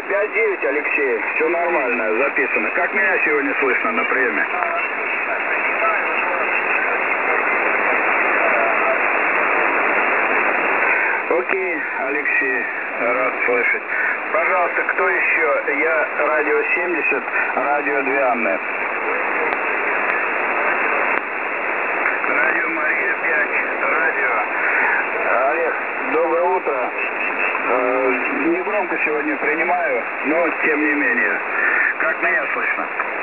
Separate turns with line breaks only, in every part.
5-9, Алексей. Все нормально, записано. Как меня сегодня слышно на приеме? Окей, Алексей, рад слышать. Пожалуйста, кто еще? Я радио 70, радио 2 Анны. Радио Мария 5, радио. Олег, доброе утро. Не громко сегодня принимаю, но тем не менее. Как меня слышно?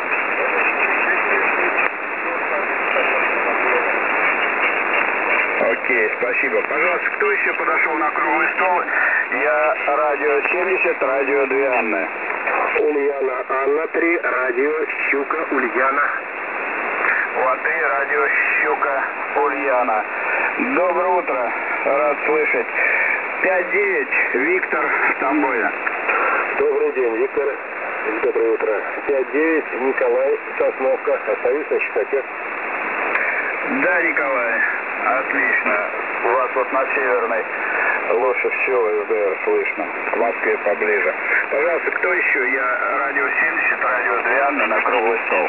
Окей, спасибо. Пожалуйста, кто еще подошел на круглый стол? Я радио 70, радио 2 Анны.
Ульяна Анна 3, радио Щука Ульяна.
УА-3, радио Щука Ульяна. Доброе утро, рад слышать. 5-9, Виктор в Тамбове.
Добрый день, Виктор. Доброе утро. 5-9, Николай, Сосновка. Остаюсь на частоте.
Да, Николай, отлично. У вас вот на Северной лучше всего СДР слышно. К Москве поближе. Пожалуйста, кто еще? Я радио 70, радио 2 Анны на круглый стол.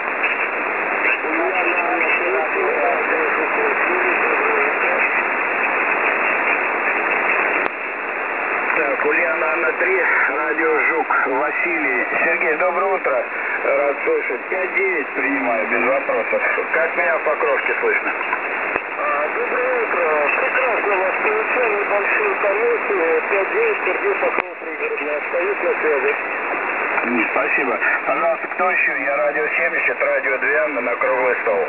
Так, Ульяна Анна 3, радио Жук, Василий. Сергей, доброе утро. Рад слышать. 5-9 принимаю, без вопросов. Как меня в Покровске слышно?
Доброе утро. Прекрасно вас получаю. Небольшие помехи. 5-9, Сергей Покров, пригородный. Остаюсь на связи.
Спасибо. Пожалуйста, кто еще? Я радио 70, радио 2 Анны на круглый стол.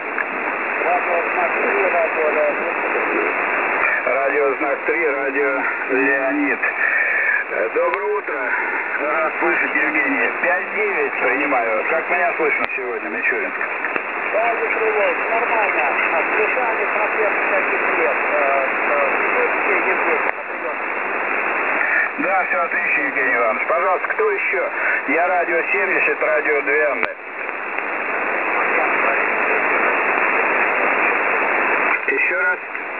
Радио Знак 3, радио Леонид. Доброе утро. Рад слышать, Евгений. 5-9 принимаю. Как меня слышно сегодня, Мичуринск?
Да, Викторович, нормально. Сбежали проблем никаких нет.
Да, все отлично, Евгений Иванович. Пожалуйста, кто еще? Я радио 70, радио 2 Анны. Еще раз.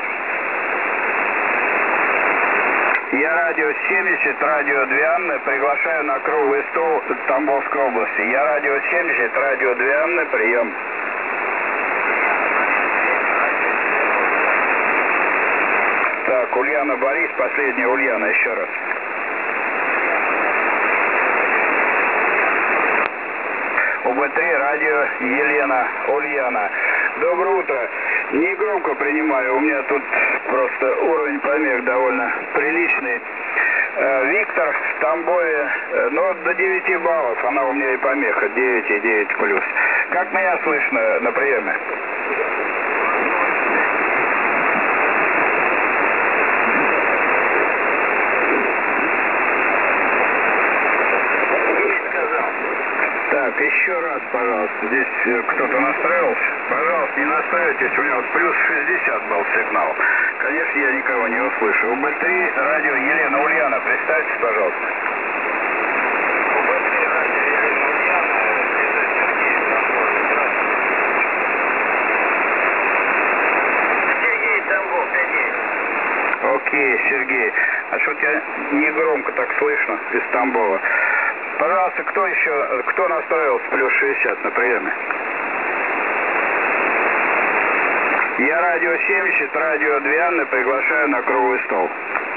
Я радио 70, радио 2 Анны. Приглашаю на круглый стол Тамбовской области. Я радио 70, радио 2 Анны. Прием. Так, Ульяна Борис, последняя Ульяна, еще раз. УБ-3, радио Елена, Ульяна. Доброе утро. Не громко принимаю, у меня тут просто уровень помех довольно приличный. Виктор в Тамбове, но до 9 баллов, она у меня и помеха, 9 и 9 плюс. Как меня слышно на приеме? Так, еще раз, пожалуйста, здесь кто-то настроился. Пожалуйста, не настраивайтесь, у меня вот плюс 60 был сигнал. Конечно, я никого не услышу. УБ-3, радио Елена Ульяна, представьтесь, пожалуйста. УБ-3, радио Елена Ульяна, Сергей Тамбов, 5-9. Окей, Сергей. А что тебя не громко так слышно из Тамбова? Пожалуйста, кто еще, кто настроился плюс 60 на приеме? Я радио 70, радио 2 Анны, приглашаю на круглый стол.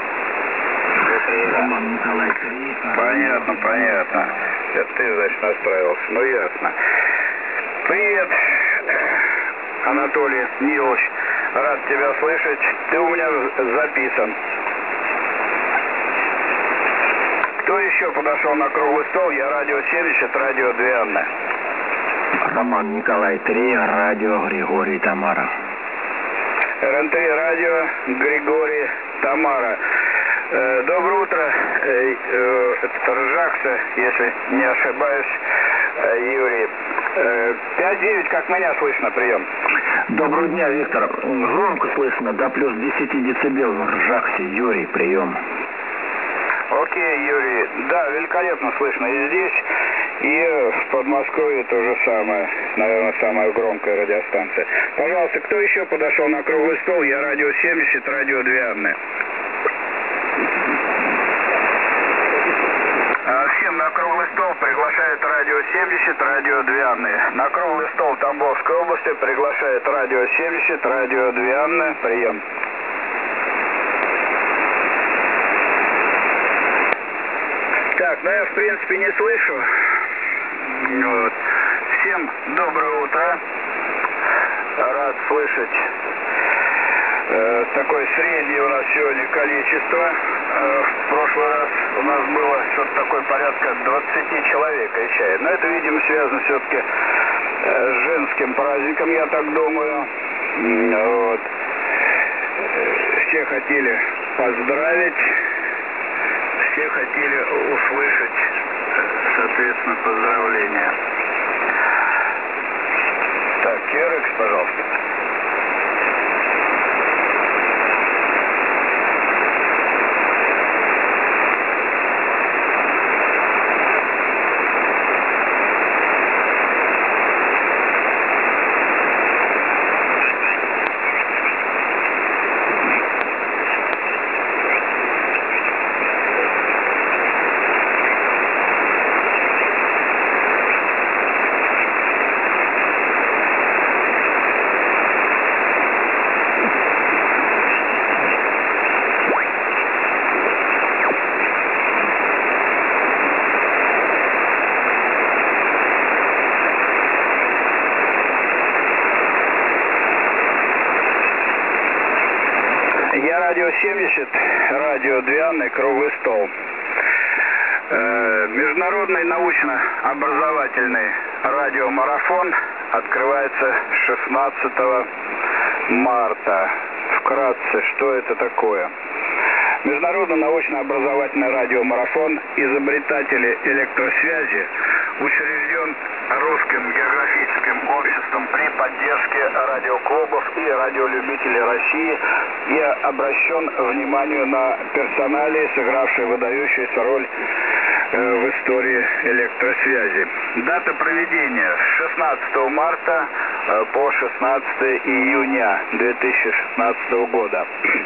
Роман Николай 3.
Понятно, понятно. Это ты, значит, настроился. Ну, ясно. Привет, Анатолий Нилович. Рад тебя слышать. Ты у меня записан. Кто еще подошел на круглый стол? Я радио 70, радио 2 Анны.
Роман Николай 3, радио Григорий Тамара.
РН3, радио Григорий Тамара. Доброе утро, это Ржакса, если не ошибаюсь, Юрий. 5-9, как меня слышно, прием?
Доброго дня, Виктор. Громко слышно, до плюс 10 децибел в Ржаксе. Юрий, прием.
Окей, Юрий. Да, великолепно слышно и здесь, и в Подмосковье то же самое. Наверное, самая громкая радиостанция. Пожалуйста, кто еще подошел на круглый стол? Я радио 70, радио 2 Анны. Всем на 70, радио Две Анны. На круглый стол Тамбовской области приглашает радио 70, радио Две Анны. Прием. Так, ну я в принципе не слышу. Вот. Всем доброе утро. Рад слышать такое среднее у нас сегодня количество. В прошлый раз у нас было что-то такое порядка 20 человек чай. Но это, видимо, связано все-таки с женским праздником, я так думаю. Вот. Все хотели поздравить, все хотели услышать, соответственно, поздравления. Так, Керекс, пожалуйста. Я радио 70, радио Две Анны, круглый стол. Международный научно-образовательный радиомарафон открывается 16 марта. Вкратце, что это такое? Международный научно-образовательный радиомарафон «Изобретатели электросвязи» учрежден Русским географическим обществом при поддержке радиоклубов и радиолюбителей России и обращен вниманию на персоналии, сыгравшие выдающуюся роль в истории электросвязи. Дата проведения с 16 марта по 16 июня 2016 года.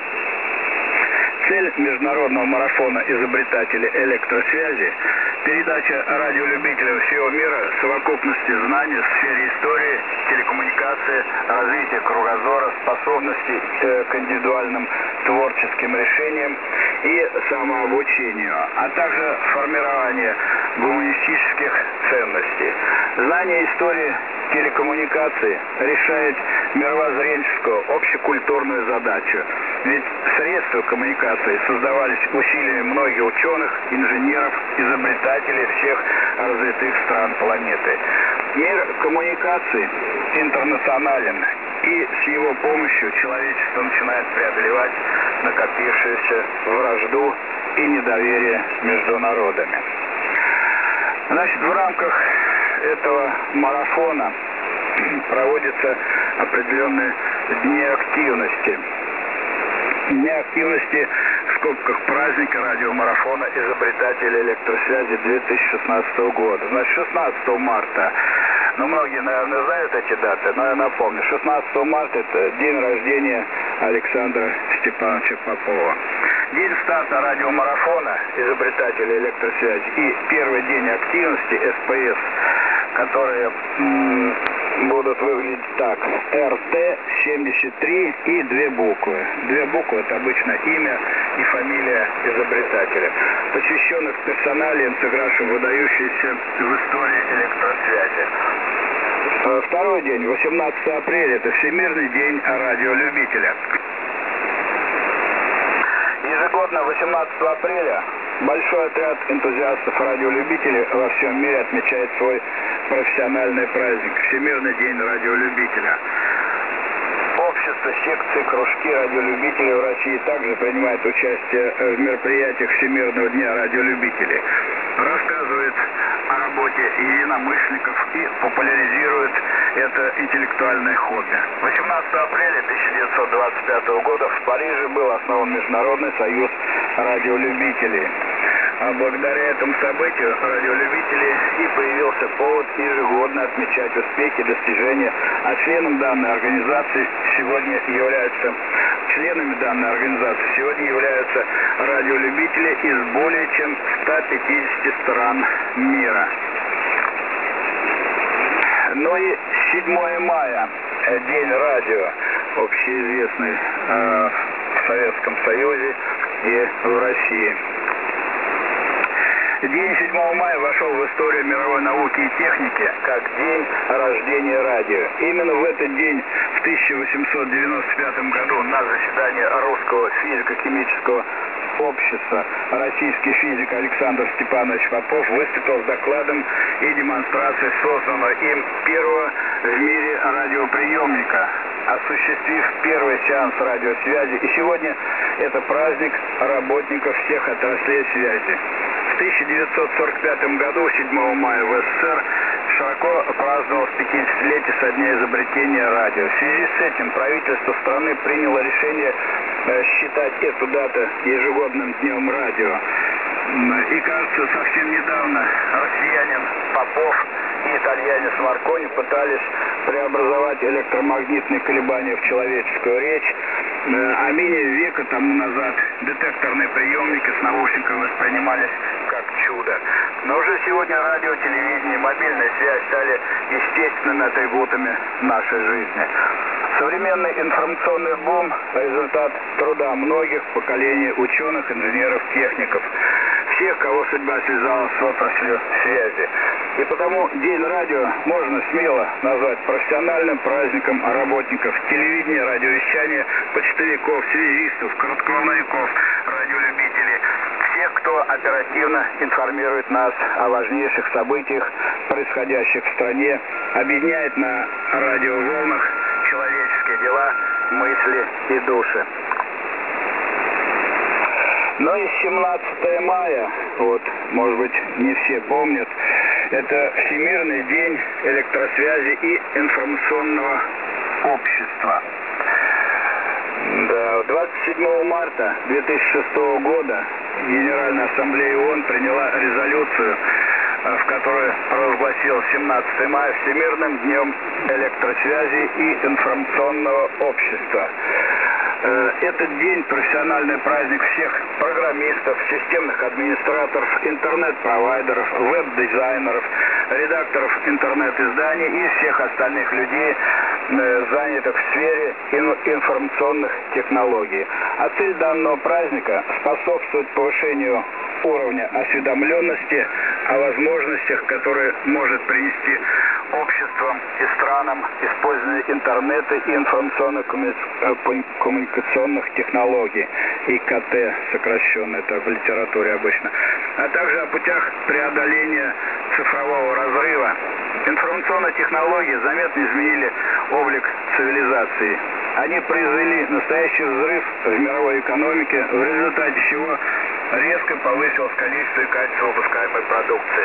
Цель международного марафона «Изобретатели электросвязи» – передача радиолюбителям всего мира совокупности знаний в сфере истории, телекоммуникации, развития кругозора, способностей к индивидуальным творческим решениям и самообучению, а также формирование гуманистических ценностей. Знание истории телекоммуникации решает мировоззренческую, общекультурную задачу. Ведь средства коммуникации создавались усилиями многих ученых, инженеров, изобретателей всех развитых стран планеты. Мир коммуникаций интернационален, и с его помощью человечество начинает преодолевать накопившуюся вражду и недоверие между народами. Значит, в рамках этого марафона проводятся определенные дни активности. Дни активности в скобках праздника радиомарафона «Изобретатели электросвязи» 2016 года. Значит, 16 марта, многие, наверное, знают эти даты, но я напомню, 16 марта это день рождения Александра Степановича Попова. День старта радиомарафона «Изобретатели электросвязи» и первый день активности СПС, которые будут выглядеть так: РТ-73 и две буквы. Две буквы — это обычно имя и фамилия изобретателя, посвященных персоналиям, сыгравшим выдающиеся в истории электросвязи. Второй день, 18 апреля, это Всемирный день радиолюбителя. Ежегодно 18 апреля большой отряд энтузиастов радиолюбителей во всем мире отмечает свой профессиональный праздник – Всемирный день радиолюбителя. Общество, секции, кружки радиолюбителей в России также принимает участие в мероприятиях Всемирного дня радиолюбителей. Рассказывает о работе единомышленников и популяризирует это интеллектуальное хобби. 18 апреля 1925 года в Париже был основан Международный союз радиолюбителей. А благодаря этому событию радиолюбителей и появился повод ежегодно отмечать успехи и достижения, а членами данной организации сегодня являются радиолюбители из более чем 150 стран мира. Ну и 7 мая, День радио, общеизвестный в Советском Союзе и в России. День 7 мая вошел в историю мировой науки и техники как день рождения радио. Именно в этот день, в 1895 году, на заседании Русского физико-химического общества российский физик Александр Степанович Попов выступил с докладом и демонстрацией созданного им первого в мире радиоприемника, осуществив первый сеанс радиосвязи. И сегодня это праздник работников всех отраслей связи. В 1945 году, 7 мая, в СССР широко праздновалось 50-летие со дня изобретения радио. В связи с этим правительство страны приняло решение считать эту дату ежегодным днем радио. И, кажется, совсем недавно россиянин Попов и итальянец Маркони пытались преобразовать электромагнитные колебания в человеческую речь. А менее века тому назад детекторные приемники с наушниками воспринимались как чудо. Но уже сегодня радио, телевидение, мобильная связь стали естественными атрибутами нашей жизни. Современный информационный бум – результат труда многих поколений ученых, инженеров, техников, всех, кого судьба связала с отраслью связи. И потому День радио можно смело назвать профессиональным праздником работников телевидения, радиовещания, почтовиков, связистов, коротковолновиков, радиолюбителей, всех, кто оперативно информирует нас о важнейших событиях, происходящих в стране, объединяет на радиоволнах человеческие дела, мысли и души. Ну и 17 мая, вот, может быть, не все помнят, это Всемирный день электросвязи и информационного общества. Да, 27 марта 2006 года Генеральная Ассамблея ООН приняла резолюцию, в которой провозгласила 17 мая Всемирным днем электросвязи и информационного общества. Этот день – профессиональный праздник всех программистов, системных администраторов, интернет-провайдеров, веб-дизайнеров, редакторов интернет-изданий и всех остальных людей, занятых в сфере информационных технологий. А цель данного праздника – способствовать повышению уровня осведомленности о возможностях, которые может принести обществам и странам использование интернета и информационно-коммуникационных технологий, ИКТ сокращенно, это в литературе обычно, а также о путях преодоления цифрового разрыва. Информационные технологии заметно изменили облик цивилизации. Они произвели настоящий взрыв в мировой экономике, в результате чего резко повысилось количество и качество выпускаемой продукции.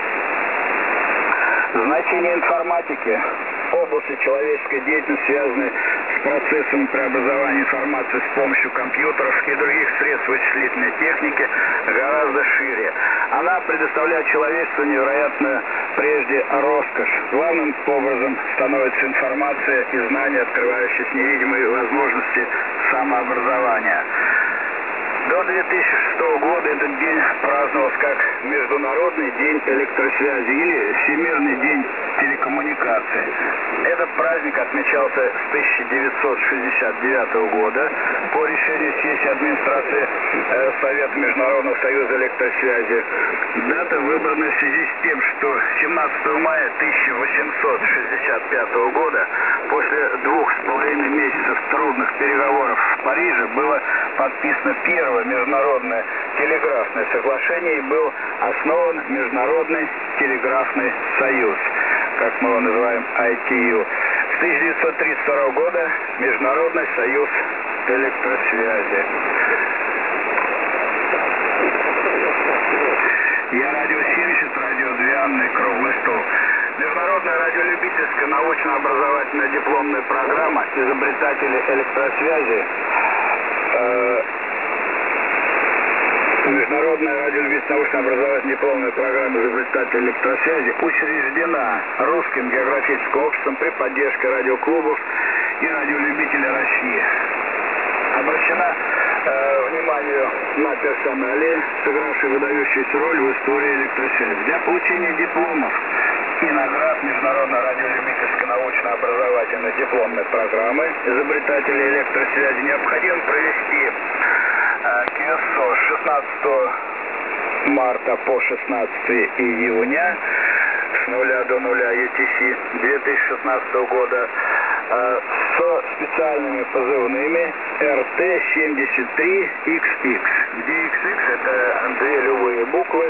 Значение информатики в области человеческой деятельности, связанной с процессом преобразования информации с помощью компьютеров и других средств вычислительной техники, гораздо шире. Она предоставляет человечеству невероятную прежде роскошь. Главным образом становится информация и знания, открывающие невидимые возможности самообразования. До 2006 года этот день праздновался как Международный день электросвязи или Всемирный день телекоммуникаций. Этот праздник отмечался с 1969 года по решению сессии администрации Совета Международного союза электросвязи. Дата выбрана в связи с тем, что 17 мая 1865 года, после 2,5 месяцев трудных переговоров в Париже, было подписано первое международное телеграфное соглашение и был основан Международный телеграфный союз, как мы его называем, ITU. С 1932 года Международный союз электросвязи. Я радио 70, радио Двианный, круглый стол. Международная радиолюбительская научно-образовательная дипломная программа изобретателей электросвязи. Международная радиолюбительская научно-образовательная дипломная программа изобретателей электросвязи учреждена Русским географическим обществом при поддержке радиоклубов и радиолюбителей России. Обращена вниманию на персонале, сыгравшие выдающуюся роль в истории электросвязи. Для получения дипломов и наград Международной радиолюбительской научно-образовательной дипломной программы изобретателей электросвязи необходимо провести QSO с 16 марта по 16 июня с 0 до 0 UTC 2016 года со специальными позывными RT-73XX, где XX это две любые буквы,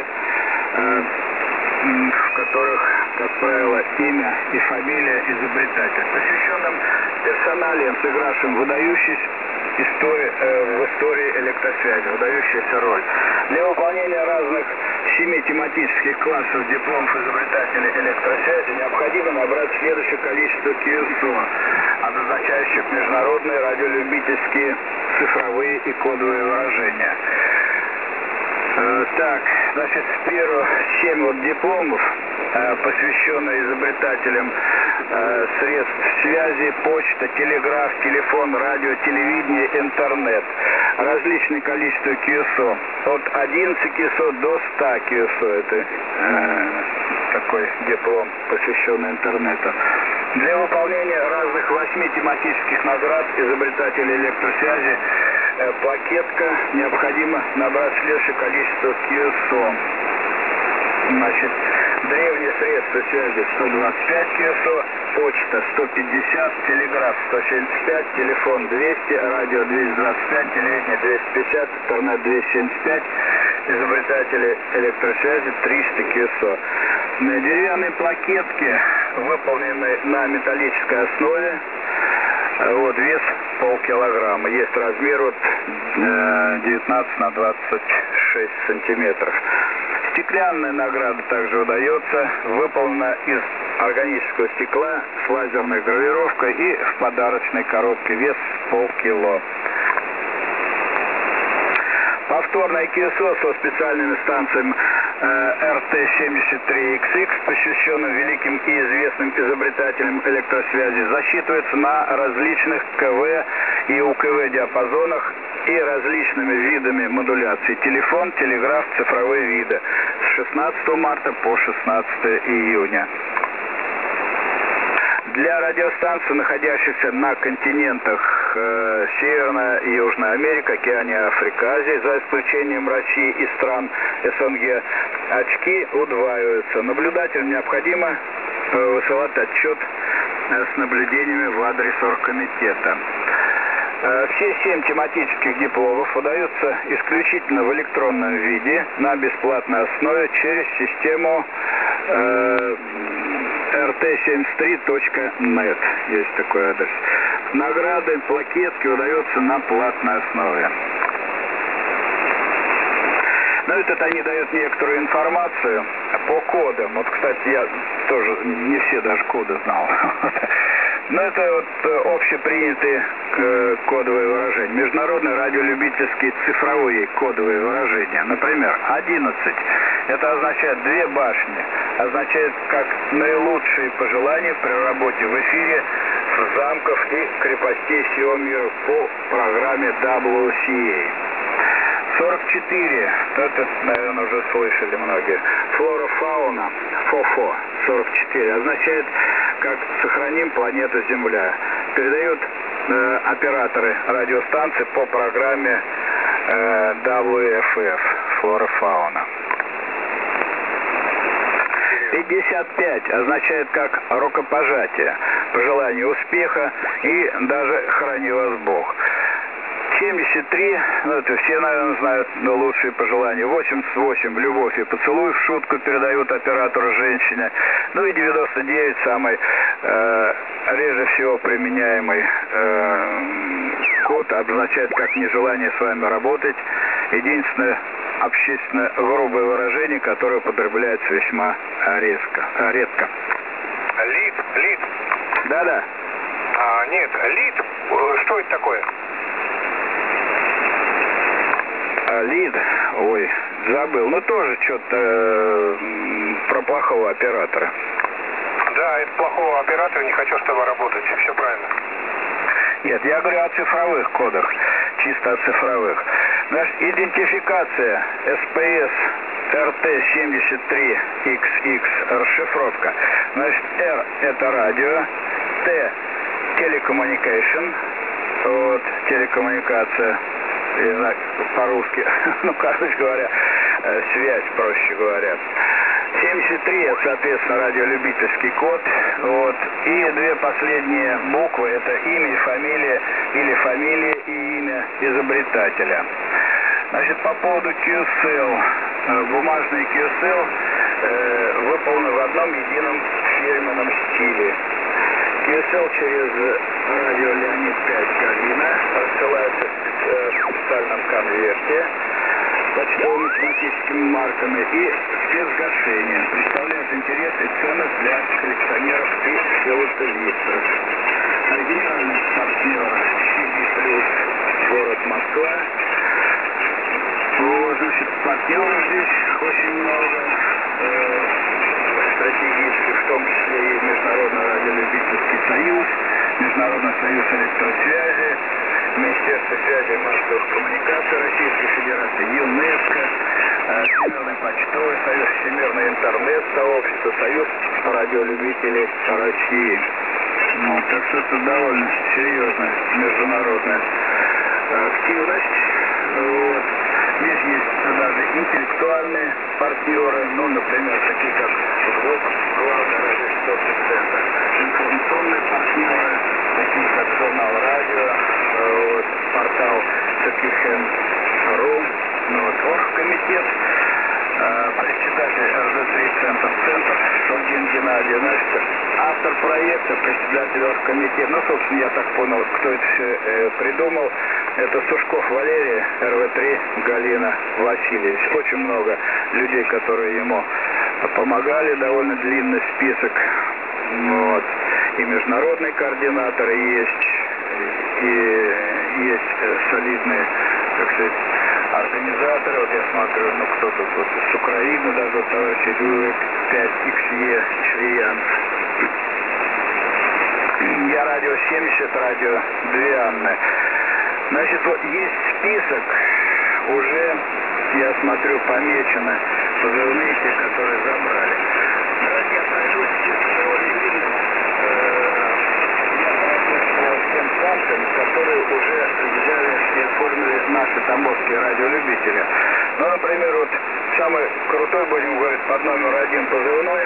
в которых, как правило, имя и фамилия изобретателя, посвященным персоналиям, сыгравшим выдающийся в истории электросвязи, выдающаяся роль. Для выполнения разных 7 тематических классов дипломов изобретателей электросвязи необходимо набрать следующее количество QSO, обозначающих международные радиолюбительские цифровые и кодовые выражения. Так, значит, первых 7 дипломов, посвященные изобретателям средств связи, почта, телеграф, телефон, радио, телевидение, интернет. Различное количество QSO. От 11 QSO до 100 QSO. Это такой диплом, посвященный интернету. Для выполнения разных 8 тематических наград изобретателей электросвязи плакетка необходимо набрать следующее количество QSO. Значит, древние средства связи 125 QSO, почта 150, телеграф 175, телефон 200, радио 225, телевидение 250, интернет 275, изобретатели электросвязи 300 QSO. Деревянные плакетки, выполненные на металлической основе, вот, вес полкилограмма. Есть размер от 19 на 26 сантиметров. Стеклянная награда также удается, выполнена из органического стекла с лазерной гравировкой и в подарочной коробке, вес полкило. Повторное QSO со специальными станциями RT-73XX, посвященным великим и известным изобретателям электросвязи, засчитывается на различных КВ и УКВ диапазонах и различными видами модуляции: телефон, телеграф, цифровые виды, с 16 марта по 16 июня. Для радиостанций, находящихся на континентах Северная и Южная Америка, Океания, Африка, Азия, за исключением России и стран СНГ, очки удваиваются. Наблюдателям необходимо высылать отчет с наблюдениями в адрес оргкомитета. Все 7 тематических дипломов удаются исключительно в электронном виде на бесплатной основе через систему rt73.net. Есть такой адрес. Награды, плакетки удаются на платной основе. Ну, это они дают некоторую информацию по кодам. Вот, кстати, я тоже не все даже коды знал. Но это вот общепринятые кодовые выражения. Международные радиолюбительские цифровые кодовые выражения. Например, 11. Это означает 2 башни. Означает как наилучшие пожелания при работе в эфире замков и крепостей всего мира по программе WCA. 44. Это, наверное, уже слышали многие. Флора-фауна. ФОФО. 44. Означает как «Сохраним планету Земля». Передают операторы радиостанций по программе WFF. Флора-фауна. 55 означает как рукопожатие, пожелание успеха и даже храни вас Бог. 73, ну это все, наверное, знают, но лучшие пожелания. 88 любовь и поцелуй в шутку передают оператору женщине. Ну и 99 самый реже всего применяемый код, обозначает как нежелание с вами работать. Единственное общественно грубое выражение, которое употребляется весьма редко.
Лид.
Да-да.
Нет, лид. Что это такое?
Лид, ой, забыл. Ну тоже что-то про плохого оператора.
Да, это плохого оператора, не хочу с тобой работать. Все правильно.
Нет, я говорю о цифровых кодах. Чисто о цифровых. Значит, идентификация SPS RT73XX расшифровка. Значит, R это радио, T телекоммуникейшн, вот, телекоммуникация, по-русски, ну, короче говоря, связь, проще говоря. 73 это, соответственно, радиолюбительский код, вот, и две последние буквы это имя и фамилия, или фамилия и имя изобретателя. Значит, по поводу QSL, бумажный QSL выполнен в одном едином фирменном стиле. QSL через радио Леонид 5 Галина рассылается в специальном конверте почтово-математическими марками и спецгашением. Представляет интерес и ценность для коллекционеров и филателистов. Генеральный партнер CD+, город Москва. Вот, значит, партнеров здесь очень много, стратегических, в том числе и Международный радиолюбительский союз, Международный союз электросвязи, Министерство связи и массовых коммуникаций Российской Федерации, ЮНЕСКО, Всемирный почтовый союз, Всемирное интернет-сообщество, Союз радиолюбителей России. Ну, так что это довольно серьезная международная активность. Вот. Здесь есть даже интеллектуальные партнеры, ну, например, такие как ВОК, главный радиочастотный центр, информационные партнеры, такие как журнал «Радио», вот, портал ЦКХ.ру, ну, вот, оргкомитет, председатель РЗ-3 Центр Шульгин Геннадий, значит, автор проекта, председатель оргкомитета, ну, собственно, я так понял, кто это все придумал, это Сушков Валерий, РВ-3 Галина Васильевич. Очень много людей, которые ему помогали, довольно длинный список. Вот. И международные координаторы есть, и есть солидные, так сказать, организаторы. Вот я смотрю, ну кто тут вот с Украины, даже вот товарищ 5XE Шриянц. Я радио 70, радио 2 Анны. Значит, вот есть список, уже, я смотрю, помечены позывные, те, которые забрали. Давайте я пройдусь довольно длинно. Я пройдусь по тем станциям, которые уже взяли и оформили наши тамбовские радиолюбители. Ну, например, вот самый крутой, будем говорить, под номер 1 позывной,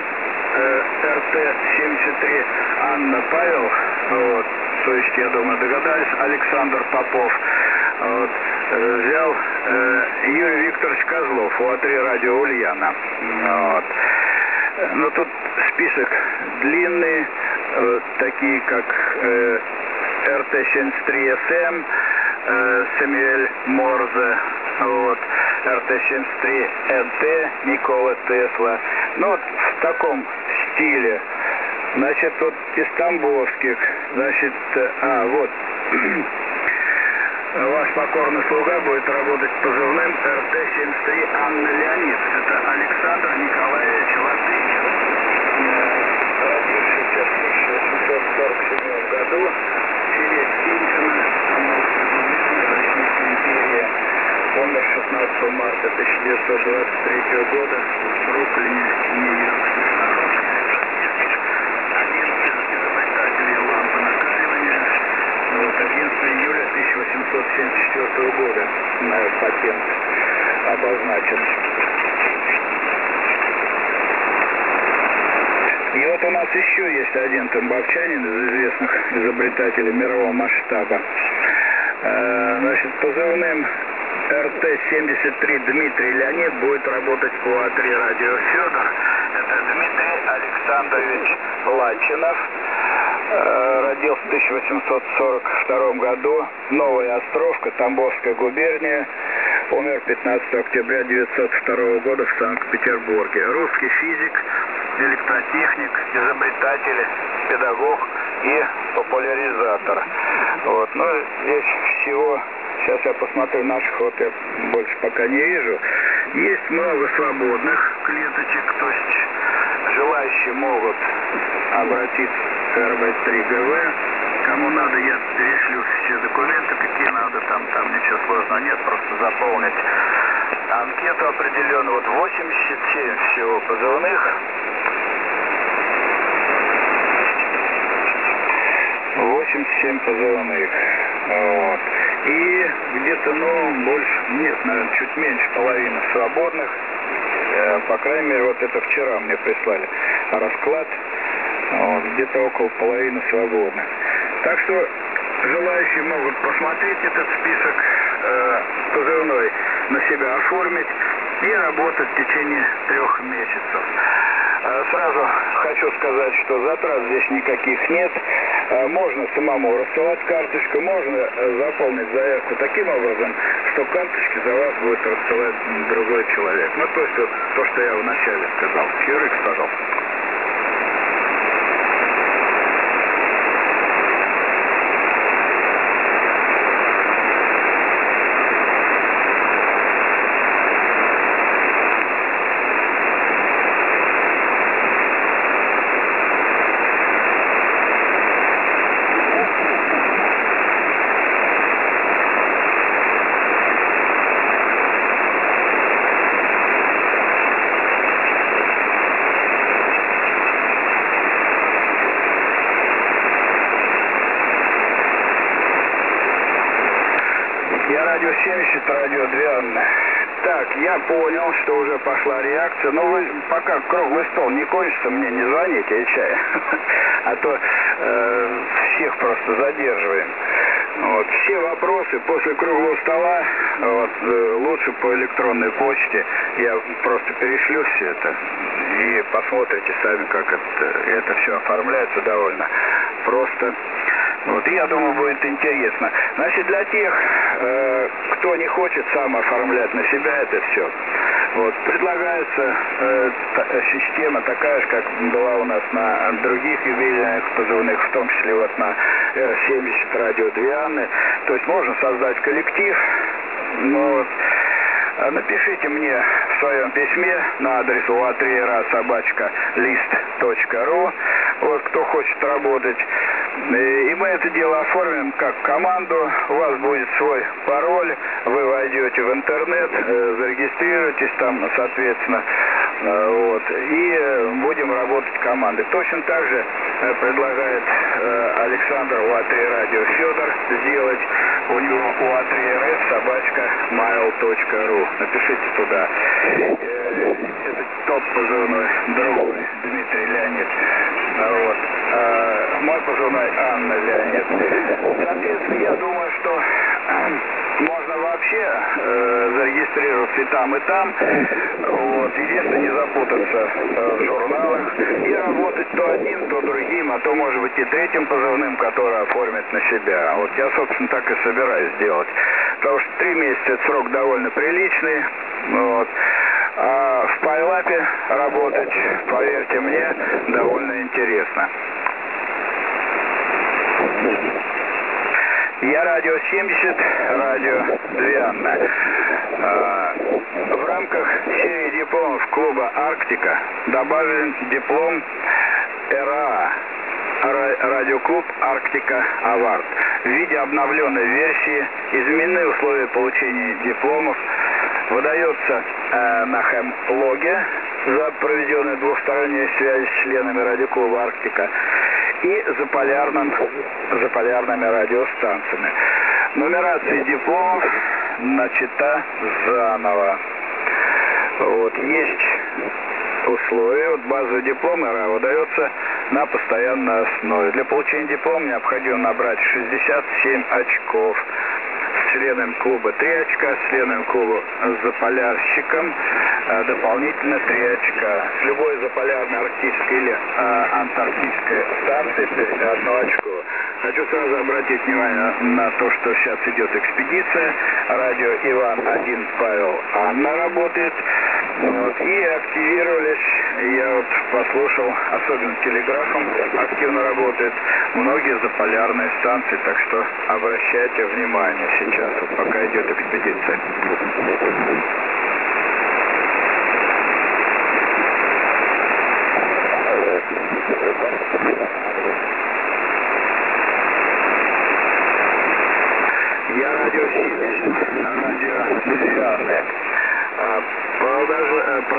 РТ-73 Анна Павел, вот, то есть, я думаю, догадались, Александр Попов, вот, взял Юрий Викторович Козлов, УА-3 радио Ульяна. Вот. Ну, тут список длинный, такие как РТ-73СМ, Самюэль Морзе, вот, РТ-73НТ, Никола Тесла. Ну, вот в таком стиле. Значит, вот из тамбовских, значит, вот, ваш покорный слуга будет работать позывным РТ-73 Анна Леонид. Это Александр Николаевич Латынин, родившийся в 1847 году в селе Синьшино, Тамбовской губернии, Российской империи. Умер 16 марта 1923 года в Бруклине, Нью-Йоркских Штатах. Один из изобретателей лампы накаливания. Вот, 11 июля 1874 года патент обозначен. И вот у нас еще есть один тамбовчанин из известных изобретателей мирового масштаба. Значит, позывным РТ-73 Дмитрий Леонид будет работать по УА-3 радио Федор. Это Дмитрий Александрович Лачинов. Родился в 1842 году. Новая Островка, Тамбовская губерния. Умер 15 октября 1902 года в Санкт-Петербурге. Русский физик, электротехник, изобретатель, педагог и популяризатор. Вот. Ну, здесь всего, сейчас я посмотрю, наших вот я больше пока не вижу. Есть много свободных клеточек, то есть желающие могут обратиться к РВ-3ГВ. Кому надо, я перешлю все документы, какие надо, там ничего сложного нет, просто заполнить анкету определенно. Вот 87 всего позывных. 87 позывных. Вот. И где-то, больше, нет, наверное, чуть меньше половины свободных. По крайней мере, вот это вчера мне прислали расклад. Вот, где-то около половины свободных. Так что желающие могут посмотреть этот список позывной, на себя оформить и работать в течение 3 месяцев. Сразу хочу сказать, что затрат здесь никаких нет. Можно самому рассылать карточку, можно заполнить заявку таким образом, что карточки за вас будет рассылать другой человек. То есть вот то, что я вначале сказал. Юрик, пожалуйста. Я радио 70, радио 2 Анны. Так, я понял, что уже пошла реакция. Но вы пока круглый стол не кончится, мне не звоните, чай. А то всех просто задерживаем. Вот. Все вопросы после круглого стола лучше по электронной почте. Я просто перешлю все это. И посмотрите сами, как это все оформляется довольно просто. Вот, и я думаю, будет интересно. Значит, для тех, кто не хочет сам оформлять на себя это все, предлагается система такая же, как была у нас на других юбилейных позывных, в том числе на R70 радио 2 Анны. То есть можно создать коллектив. Напишите мне в своем письме на адрес ua3ra@list.ru, кто хочет работать. И мы это дело оформим как команду. У вас будет свой пароль, вы войдете в интернет, зарегистрируетесь там, соответственно, и будем работать командой. Точно так же предлагает Александр УА3 радио Федор сделать. У него ua3rs@mail.ru. Напишите туда. Это тот позывной, другой, Дмитрий Леонид. Мой позывной Анна Леонид. Соответственно, я думаю, что можно вообще зарегистрироваться и там, единственное, не запутаться в журналах и работать то одним, то другим, а то, может быть, и третьим позывным, который оформит на себя. Я, собственно, так и собираюсь сделать. Потому что 3 месяца это срок довольно приличный. А в Пайлапе работать, поверьте мне, довольно интересно. Я радио 70, радио 2 Анна. В рамках серии дипломов клуба «Арктика» добавлен диплом РАА, радиоклуб «Арктика Авард». В виде обновленной версии изменены условия получения дипломов. Выдается на хемлоге за проведенную двустороннюю связь с членами радиоклуба «Арктика» и заполярными радиостанциями. Нумерация дипломов начата заново. Есть условия. Базовый диплом РА выдается на постоянной основе. Для получения диплома необходимо набрать 67 очков. С членами клуба 3 очка, с членами клуба с заполярщиком дополнительно 3 очка. С любой заполярной, арктической или антарктической станции 1 очко. Хочу сразу обратить внимание на то, что сейчас идет экспедиция. Радио Иван-1 Павел Анна работает. И активировались, я послушал, особенно телеграфом активно работает, многие заполярные станции, так что обращайте внимание сейчас, пока идет экспедиция. Я радио 70, радио 2 Анны.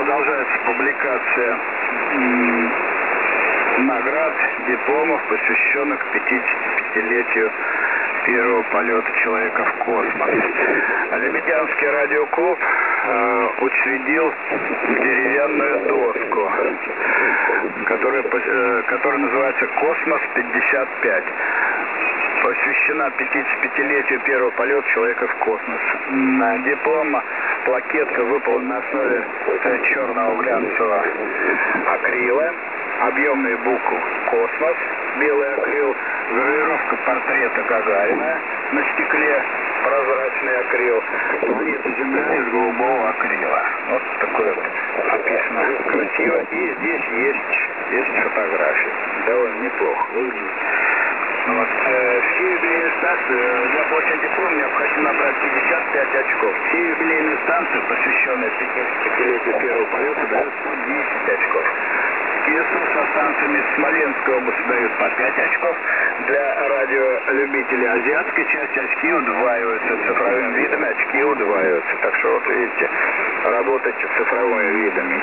продолжается публикация наград, дипломов, посвященных 55-летию первого полета человека в космос. Лебедянский радиоклуб учредил деревянную доску, которая называется «Космос-55». Посвящена 55-летию первого полета человека в космос. Диплом плакетка выполнена на основе черного глянцевого акрила, объемные буквы «Космос», белый акрил, гравировка портрета Гагарина на стекле, прозрачный акрил, планета Земля из голубого акрила. Вот такое описано красиво. И здесь есть фотографии. Довольно неплохо выглядит. Вот. Все юбилейные станции для получения диплома необходимо набрать 55 очков. Все юбилейные станции, посвященные 55-летию первого полета, дают по 10 очков. ИСУ со станциями Смоленской области дают по 5 очков. Для радиолюбителей азиатской части очки удваиваются. Цифровыми видами очки удваиваются. Так что вот видите, работайте с цифровыми видами.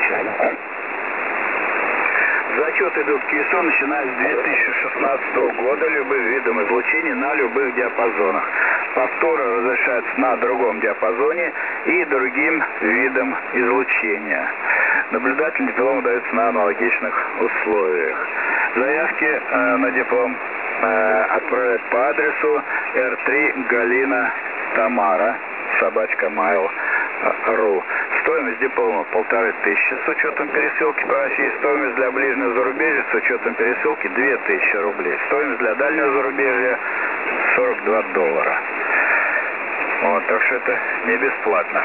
Зачет идут к ИСУ, начиная с 2016 года, любым видом излучения на любых диапазонах. Повторы разрешаются на другом диапазоне и другим видом излучения. Наблюдательный диплом дается на аналогичных условиях. Заявки на диплом отправляют по адресу R3 Галина Тамара @mail.ru. Стоимость диплома 1500 с учетом пересылки по России. Стоимость для ближнего зарубежья с учетом пересылки 2000 рублей. Стоимость для дальнего зарубежья $42. Вот, так что это не бесплатно.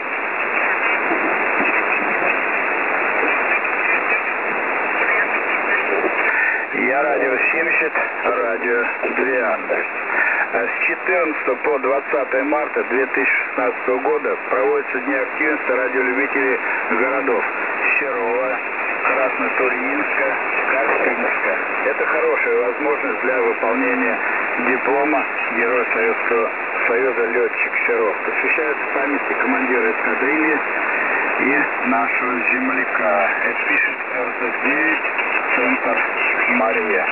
Я радио 70, радио 2 Анды. С 14 по 20 марта 2016 года проводятся дни активности радиолюбителей городов Серова, Краснотурьинска, Карпинска. Это хорошая возможность для выполнения диплома Героя Советского Союза летчик Серов. Посвящается памяти командира эскадрильи и нашего земляка. Это пишет РТ-9, центр Мария.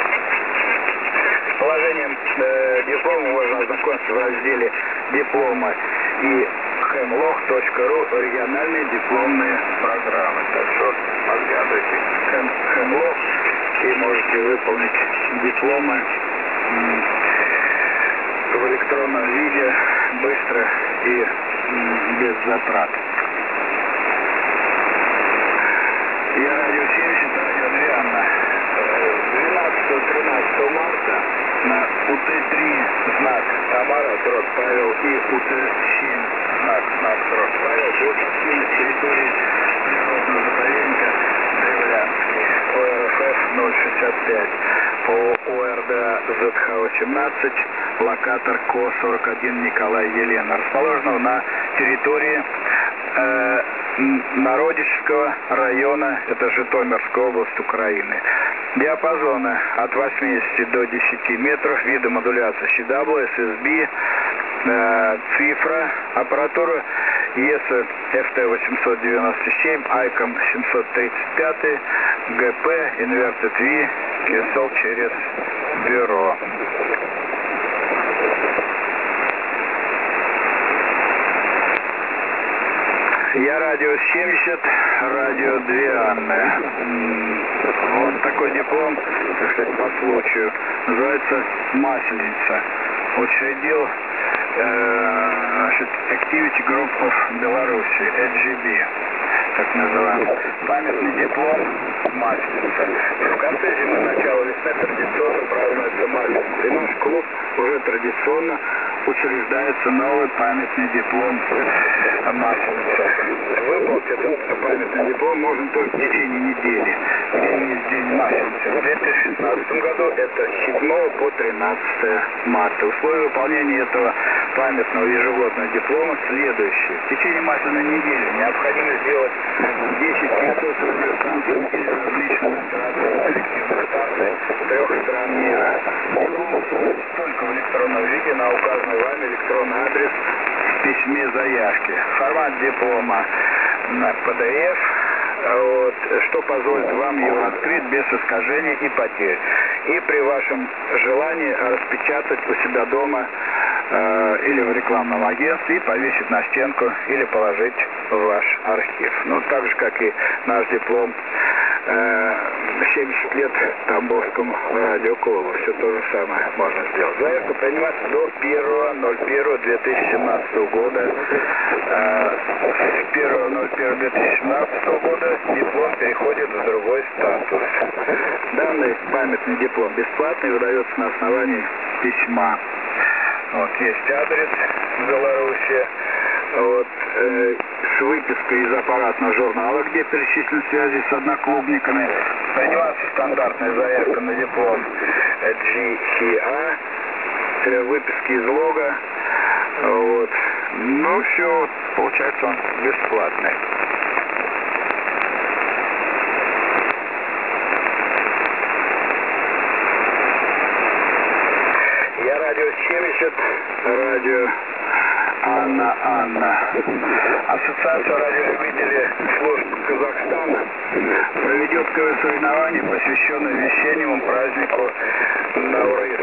С положением диплома можно ознакомиться в разделе «Дипломы» и hemlock.ru региональные дипломные программы. Так что подглядывайте Hemlock и можете выполнить дипломы в электронном виде быстро и без затрат. Я радио 70, радио 2 Анна. 12-13 марта на УТ-3 знак Тамара, дробь Павел, и УТ-7 знак дробь Павел будут активны с территории природного заповедника Древлянский, ОРФ 065, по ОРД ЗХ-18, локатор КО-41 Николай Елена, расположенного на территории Народического района, это Житомирская область Украины. Диапазоны от 80 до 10 метров, виды модуляции CW, SSB, цифра, аппаратура ESA FT897, ICOM 735, ГП, Inverted V, QSL через бюро. Я радио 70, радио 2 Анны. Вот такой диплом, так сказать, по случаю. Называется «Масленица». Учредил Activity Group of Беларуси, AGB, так называемый. Памятный диплом «Масленица». В конце зимы, начало весны традиционно празднуется Масленица. И наш клуб уже традиционно учреждается новый памятный диплом «Масленица». Выполнить этот памятный диплом можно только в течение недели. День есть день Масленицы. В 2016 году это с 7 по 13 марта. Условия выполнения этого памятного ежегодного диплома следующие. В течение масляной недели необходимо сделать 10 яйцов радиостанций или различных операторов коллективных станций 3 стран мира. Диплом только в электронном виде на указанный вами электронный адрес в письме заявки. Формат диплома на PDF, вот, что позволит вам его открыть без искажений и потерь. И при вашем желании распечатать у себя дома или в рекламном агентстве и повесить на стенку или положить в ваш архив. Ну, так же, как и наш диплом 70 лет Тамбовскому радиоклубу. Все то же самое можно сделать. Заявка принимается до 1.01.2017 года. С 1.01.2017 года диплом переходит в другой статус. Данный памятный диплом бесплатный, выдается на основании письма. Вот есть адрес в Беларуси. Вот, с выпиской из аппаратного журнала, где перечислены связи с одноклубниками. Принимается стандартная заявка на диплом GCA, выписки из лога. Вот. Ну все, получается он бесплатный. Я радио 70, радио Анна. Ассоциация радиолюбителей служб Казахстана проведет соревнования, посвященные весеннему празднику Наурыз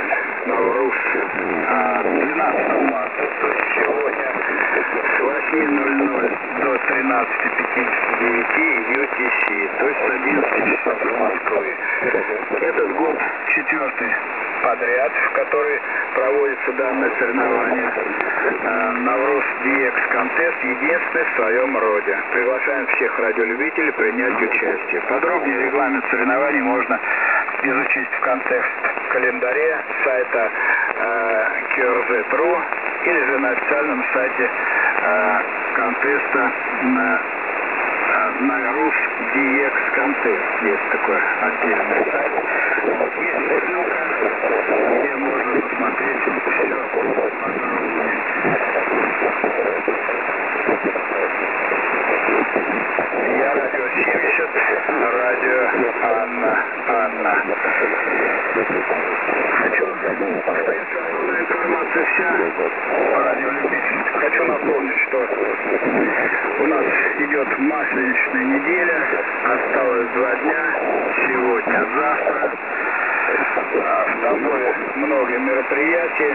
12 марта, то есть сегодня с 8:00 до 13:59 UTC, то есть с 11 часов Москвы. Этот год 4-й подряд, в который проводится данное соревнование. Наурыз DX Contest единственный в своем роде. Приглашаем всех радиолюбителей принять участие. Подробнее регламент соревнований можно изучить в календаре сайта QRZ.ru или же на официальном сайте контеста на Наурыз DX Contest. Есть такой отдельный сайт. Вот, есть ссылка, где можно посмотреть все подробнее. Я радио 70, радио Анна. Основная информация вся по радиолюбителям. Хочу напомнить, что у нас идет масленичная неделя, осталось 2 дня, сегодня, завтра. В Тамбове много мероприятий,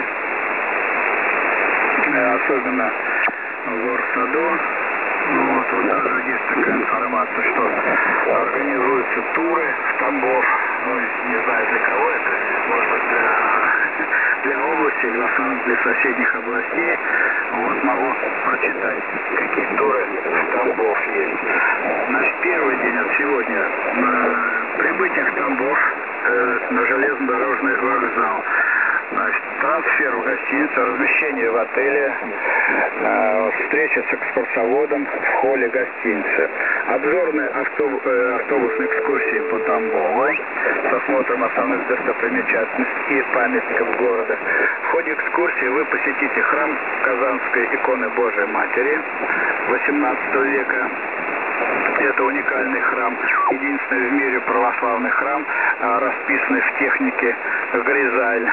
особенно в горсаду. Вот даже есть такая информация, что организуются туры в Тамбов. Ну, не знаю для кого это, может быть для области или в основном для соседних областей. Вот могу прочитать, какие туры в Тамбов есть. Значит, первый день от сегодня прибытие в Тамбов на железнодорожный вокзал. Значит, трансфер в гостиницу, размещение в отеле, встреча с экскурсоводом в холле гостиницы, обзорные автобусные экскурсии по Тамбову с осмотром основных достопримечательностей и памятников города. В ходе экскурсии вы посетите храм Казанской иконы Божией Матери XVIII века. Это уникальный храм, единственный в мире православный храм, расписанный в технике Гризаль.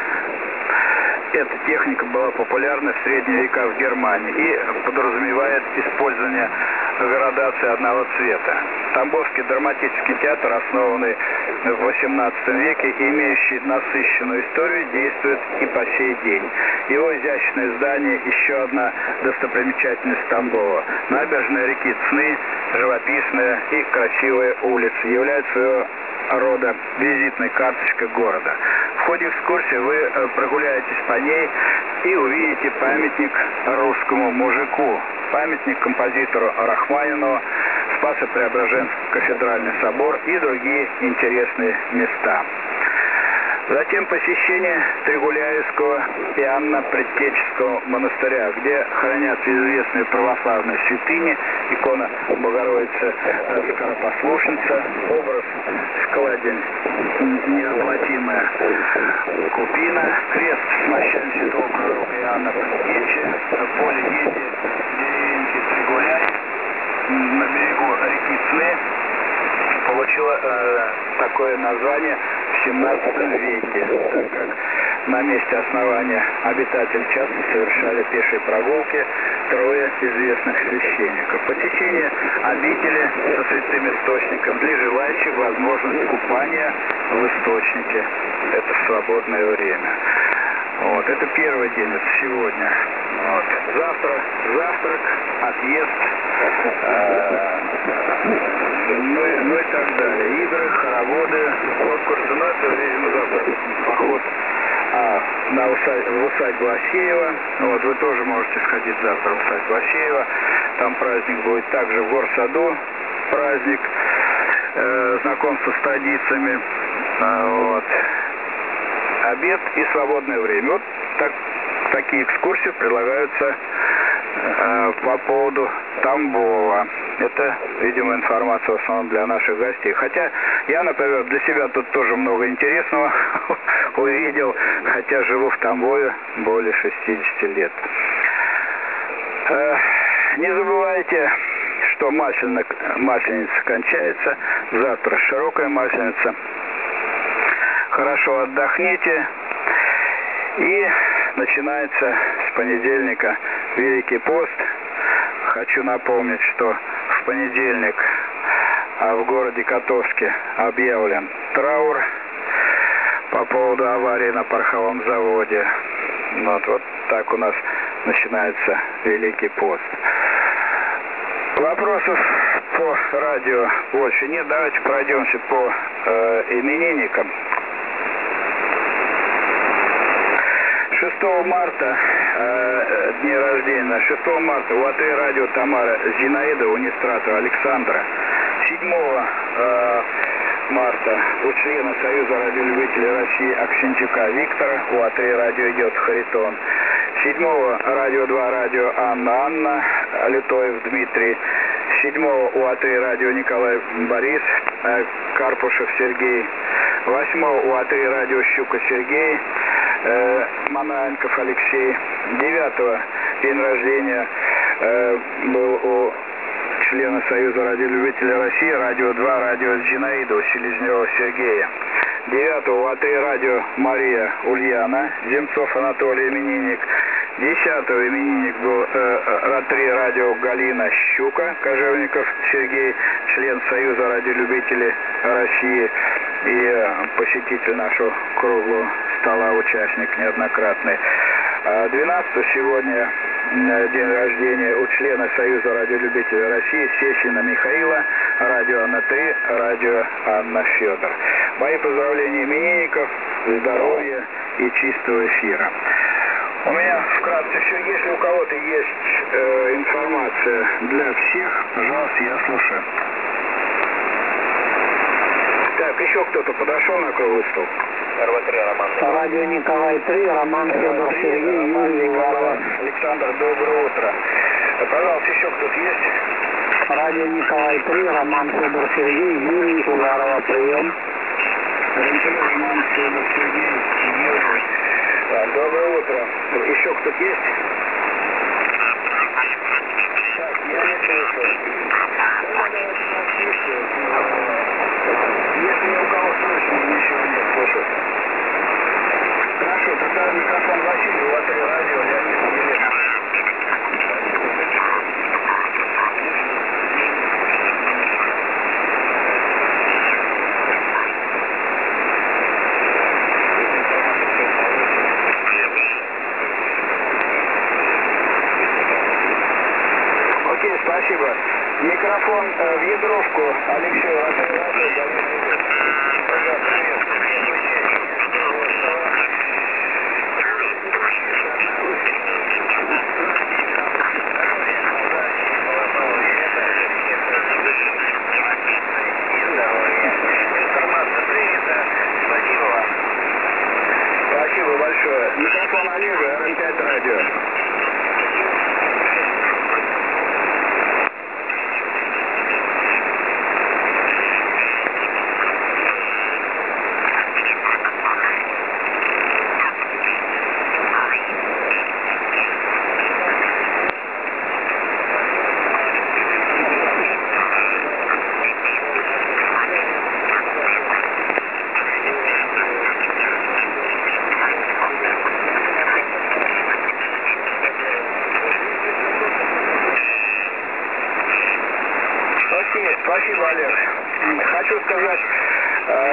Эта техника была популярна в средние века в Германии и подразумевает использование градации одного цвета. Тамбовский драматический театр, основанный в XVIII веке и имеющий насыщенную историю, действует и по сей день. Его изящное здание – еще одна достопримечательность Тамбова. Набережная реки Цны, живописная и красивая улица, являются своего рода визитной карточкой города. В ходе экскурсии вы прогуляетесь по ней и увидите памятник русскому мужику, памятник композитору Рахманинова, Спасо-Преображенский кафедральный собор и другие интересные места. Затем посещение Тригуляевского и Анно-Предтеческого монастыря, где хранятся известные православные святыни, икона Богородицы Скоропослушница, образ складень неоплатимая купина, крест с мощами святого пророка Иоанна Предтечи, по легенде деревеньки Тригуляй на берегу реки Цны получила такое название в 17 веке, так как на месте основания обитатели часто совершали пешие прогулки трое известных священников. Посещение обители со святым источником для желающих возможность купания в источнике. Это в свободное время. Вот, это первый день, это сегодня. Вот. Завтра завтрак, отъезд, ну и так далее. Игры, хороводы, конкурсы. Ну, это, видимо, завтра поход в усадьбу Асеева. Вот, вы тоже можете сходить завтра в усадьбу Асеева. Там праздник будет. Также в Горсаду праздник, знакомство с традициями. Вот. Обед и свободное время. Вот такие экскурсии предлагаются по поводу Тамбова. Это, видимо, информация в основном для наших гостей. Хотя я, например, для себя тут тоже много интересного увидел, хотя живу в Тамбове более 60 лет. Не забывайте, что Масленица кончается. Завтра широкая Масленица. Хорошо отдохните. И начинается с понедельника Великий пост. Хочу напомнить, что в понедельник в городе Котовске объявлен траур по поводу аварии на пороховом заводе. Вот так у нас начинается Великий пост. Вопросов по радио больше нет. Давайте пройдемся по именинникам. 6 марта, дни рождения, 6 марта у АТ радио Тамара Зинаида, у Нестратова Александра. 7 марта у члена Союза радиолюбителей России Аксентюка Виктора, у АТ радио идет Харитон. 7 радио 2 радио Анна, Лютоев Дмитрий. 7 у АТ радио Николай Борис, Карпушев Сергей. 8 у АТ радио Щука Сергей, Манаенков Алексей. 9 день рождения был у члена Союза радиолюбителей России, радио 2, радио Зинаида, у Селезнева Сергея. 9 у АТ радио Мария Ульяна, Земцов Анатолий именинник. 10 именинник был РА-3 радио Галина Щука, Кожевников Сергей, член Союза радиолюбителей России и посетитель нашего круглого стола, участник неоднократный. 12 сегодня день рождения у члена Союза радиолюбителей России Сесина Михаила, радио Анна-3, радио Анна Федор. Мои поздравления именинников, здоровья и чистого эфира. У меня вкратце все. Если у кого-то есть информация для всех, пожалуйста, я слушаю. Так, еще кто-то подошел на круглый стол?
Радио Николай 3, Роман Федор Сергей, Юрий Уварова.
Александр, доброе утро. Пожалуйста, еще кто-то есть?
Радио Николай 3, Роман Федор Сергей, Юрий Уварова. Прием.
Роман Федор Сергей, Юрий. Доброе утро. Еще кто-то есть? Так, я не слышу. Если ни у кого слышно, ничего нет, слышу. Хорошо, тогда микрофон Василий, у АТ радио, Леонид Елена. Окей, спасибо.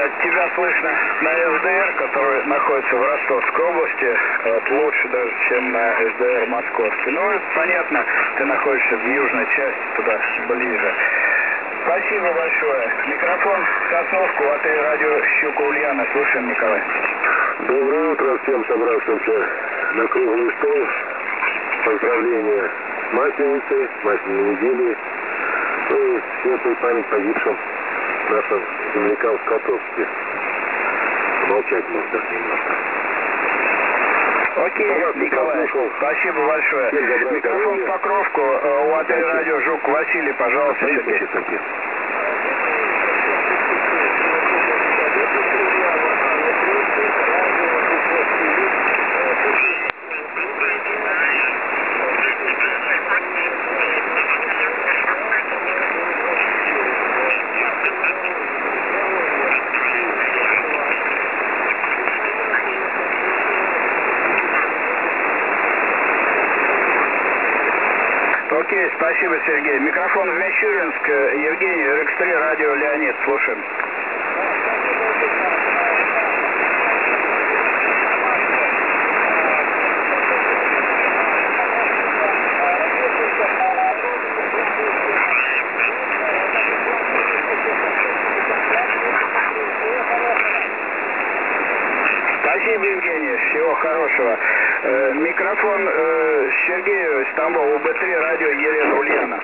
Тебя слышно на СДР, который находится в Ростовской области, лучше даже, чем на СДР московский. Ну, понятно, ты находишься в южной части, туда ближе. Спасибо большое. Микрофон Сосновку, отель радио «Щука Ульяна». Слушаем, Николай.
Доброе утро всем собравшимся на круглый стол. Поздравления с Масленицей, с Масляной неделей. Ну и светлую память погибшим нашим землякам в Котовске. Молчать можно немножко.
Окей, Николай, спасибо большое. Микрофон в Покровку у отеля радио «Жук». Василий, пожалуйста, Сергей. Окей, спасибо, Сергей. Микрофон в Мичуринск. Евгений, RX3, радио Леонид. Слушаем. Спасибо, Евгений. Всего хорошего. Микрофон Сергею из Тамбова, УБ3, радио Елена Ульяна.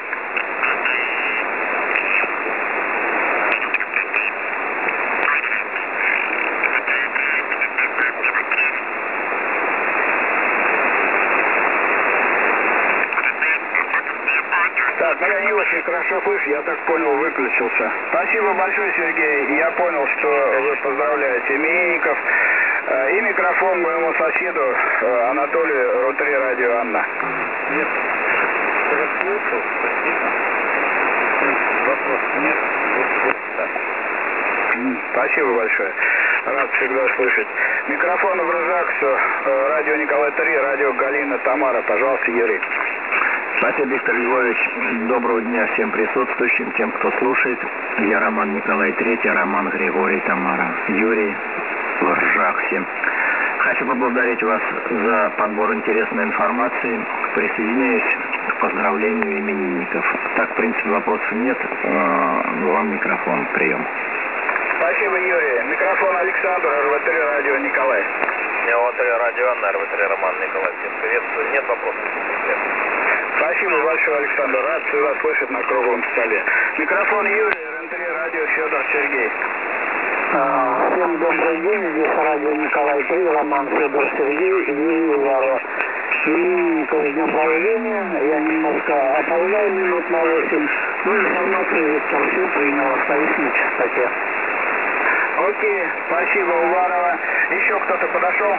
Так, я не очень хорошо слышу, я так понял, выключился. Спасибо большое, Сергей. Я понял, что вы поздравляете именинников. И микрофон моему соседу Анатолию, РУ-3, радио Анна.
Нет. Расслышал, спасибо. Вопрос нет.
Спасибо большое. Рад всегда слышать. Микрофон в Рыжаксу, радио Николай 3, радио Галина Тамара. Пожалуйста, Юрий.
Спасибо, Виктор Львович. Доброго дня всем присутствующим, тем, кто слушает. Я Роман Николай III, Роман Григорий Тамара. Юрий в Ржаксе. Хочу поблагодарить вас за подбор интересной информации. Присоединяюсь к поздравлению именинников. Так, в принципе, вопросов нет. Вам микрофон. Прием.
Спасибо, Юрий. Микрофон Александр, РВ3, радио Николай.
Я у отеля радио Анна, РВ3, Роман Николай. Всем приветствую. Нет вопросов?
Спасибо большое, Александр. Рад всегда слышать на круглом столе. Микрофон Юрий, РН3, радио Федор, Сергей.
Всем добрый день, здесь радио Николай 3, Роман, Федор, Сергей и Варя. Именинников с днем рождения, я немножко опоздал минут на 8, но информацию Виктор все принял, остаюсь на частоте.
Окей, спасибо, Уварова. Еще кто-то подошел?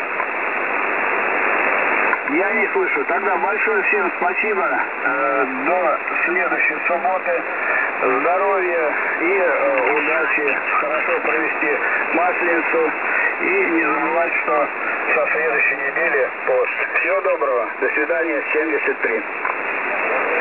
Я не слышу. Тогда большое всем спасибо. До следующей субботы. Здоровья и удачи. Хорошо провести Масленицу. И не забывать, что со следующей недели пост. Всего доброго. До свидания. 73.